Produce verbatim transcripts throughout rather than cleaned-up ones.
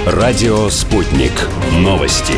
Радио «Спутник». Новости.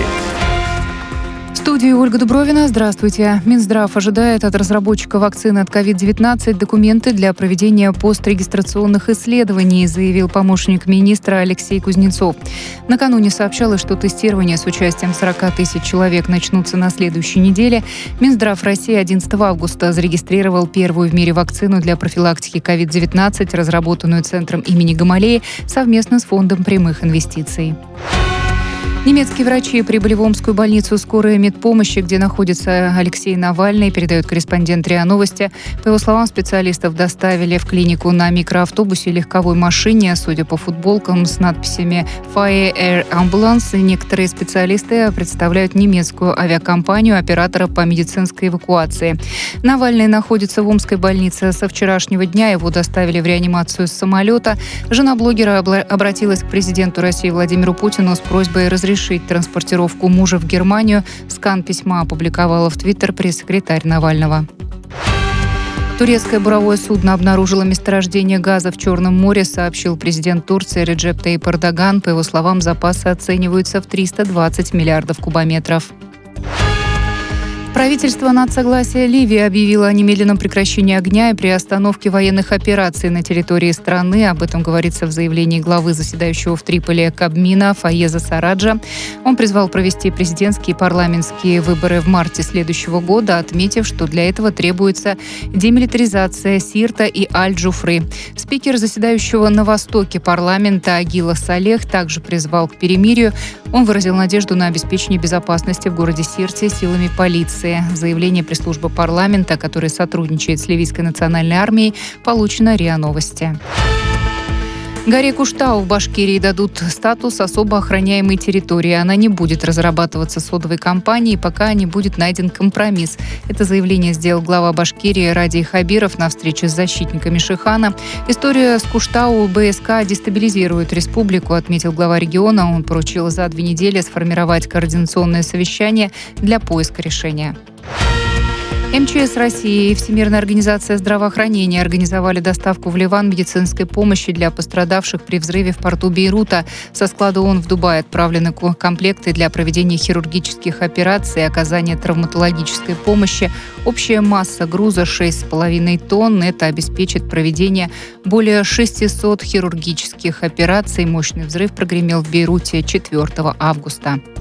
В студии Ольга Дубровина. Здравствуйте. Минздрав ожидает от разработчика вакцины от ковид девятнадцать документы для проведения пострегистрационных исследований, заявил помощник министра Алексей Кузнецов. Накануне сообщалось, что тестирование с участием сорок тысяч человек начнутся на следующей неделе. Минздрав России одиннадцатого августа зарегистрировал первую в мире вакцину для профилактики ковид девятнадцать, разработанную Центром имени Гамалеи совместно с Фондом прямых инвестиций. Немецкие врачи прибыли в Омскую больницу скорой медпомощи, где находится Алексей Навальный, передает корреспондент РИА Новости. По его словам, специалистов доставили в клинику на микроавтобусе и легковой машине. Судя по футболкам с надписями Fire Air Ambulance, некоторые специалисты представляют немецкую авиакомпанию, оператора по медицинской эвакуации. Навальный находится в Омской больнице со вчерашнего дня. Его доставили в реанимацию с самолета. Жена блогера обратилась к президенту России Владимиру Путину с просьбой разрешить решить транспортировку мужа в Германию. Скан письма опубликовала в Твиттер пресс-секретарь Навального. Турецкое буровое судно обнаружило месторождение газа в Черном море, сообщил президент Турции Реджеп Тайип Эрдоган. По его словам, запасы оцениваются в триста двадцать миллиардов кубометров. Правительство нацсогласия Ливии объявило о немедленном прекращении огня и приостановке военных операций на территории страны. Об этом говорится в заявлении главы заседающего в Триполи Кабмина Фаеза Сараджа. Он призвал провести президентские и парламентские выборы в марте следующего года, отметив, что для этого требуется демилитаризация Сирта и Аль-Джуфры. Спикер заседающего на востоке парламента Агила Салех также призвал к перемирию. Он выразил надежду на обеспечение безопасности в городе Сирте силами полиции. Заявление пресс-службы парламента, которое сотрудничает с ливийской национальной армией, получено РИА Новости. Горе Куштау в Башкирии дадут статус особо охраняемой территории. Она не будет разрабатываться содовой компанией, пока не будет найден компромисс. Это заявление сделал глава Башкирии Радий Хабиров на встрече с защитниками Шихана. История с Куштау БСК дестабилизирует республику, отметил глава региона. Он поручил за две недели сформировать координационное совещание для поиска решения. МЧС России и Всемирная организация здравоохранения организовали доставку в Ливан медицинской помощи для пострадавших при взрыве в порту Бейрута. Со склада ООН в Дубае отправлены комплекты для проведения хирургических операций и оказания травматологической помощи. Общая масса груза шесть с половиной тонн. Это обеспечит проведение более шестисот хирургических операций. Мощный взрыв прогремел в Бейруте четвёртого августа.